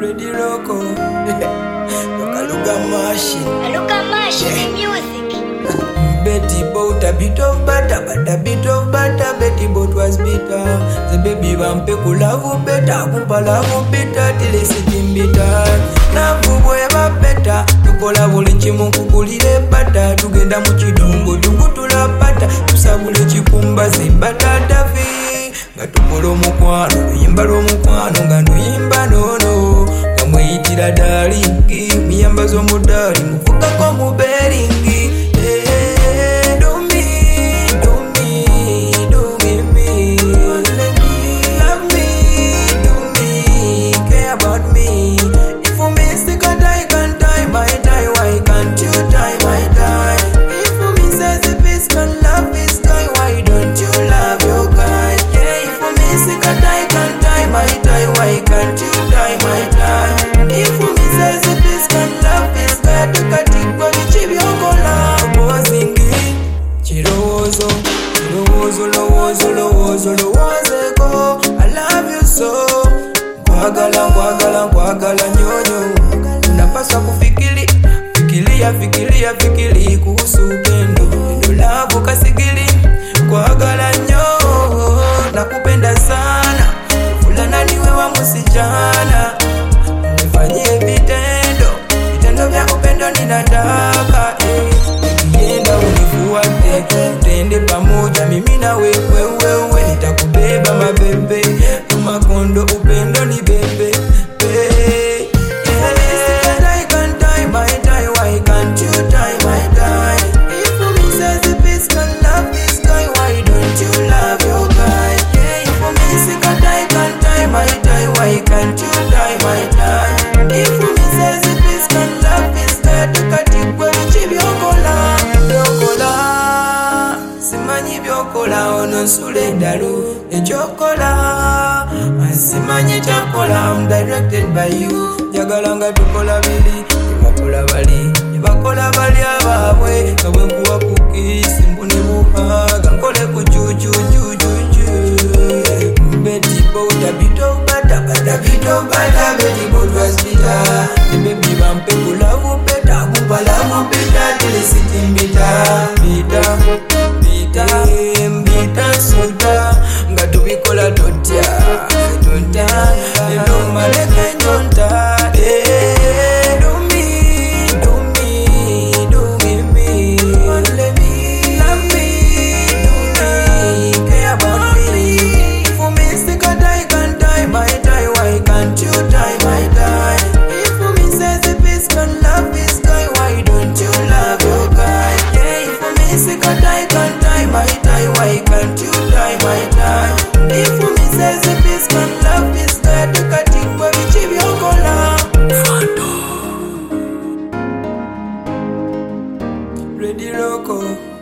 Ready Loco. Look at machine music. Betty bought a bit of butter, but a bit of butter. Betty bought was bitter. The baby vampe kulavu better, kumpa lavu bitter till it's sitting bitter. Navu bweba better, tukola buli chimu kukulire butter. Tugenda mu kidongo tungutula pata, tusabule chipumba zimbata tafi. Nga tukola omukwano, luyimba lw'omukwano nga nuyimba nono. Nga mweyitira dalingi, miyamba z'omudali muvugako mu beringi. I love you so. Kwagala nyonyo. Unapaswa kufikiri kuhusu upendo. Love kasigili. Kwagala nyo. Nakupenda sana. Fulana niwe wa musijana. Nifanyie vitendo vya upendo ninataka. Nikienda unifuate, tende pamoja mimi na wewe. Nitakubeba mabebe, makondo upendo ni bebe. I can't tie my tie, why can't you tie my tie? If for me says the peace can love this guy, why don't you love your guy? Yeah, if for me sick I can't tie my tie, why can't you tie my tie? If for me says the peace can love this guy, tukatikwe chibyokola. Simanyi byokola ono nsule dalu ekyokola. Simanyi kyakola, I'm directed by you. Jagalanga tukola bili, bakola bali ababwe. Kabwe nkuwa kukisi mbune buhaga, nkole kujuju. Betty bought a bit of butter, Betty bought was bitter. The baby vampe kulavu better, kumpa lavu bitter till it's sitting bitter soda. Nga tubikola totya lelo maleke nyonta. Do me love me, care about me. For me sick I can't tie my tie, why can't you tie my tie? If for me says the peace can love this guy, why don't you love your guy? Yeah, if for me sick I can't tie my tie, why can't you tie my tie? If for me says the peace can love this guy, tukatikwe bichibyokola. Ready Loco.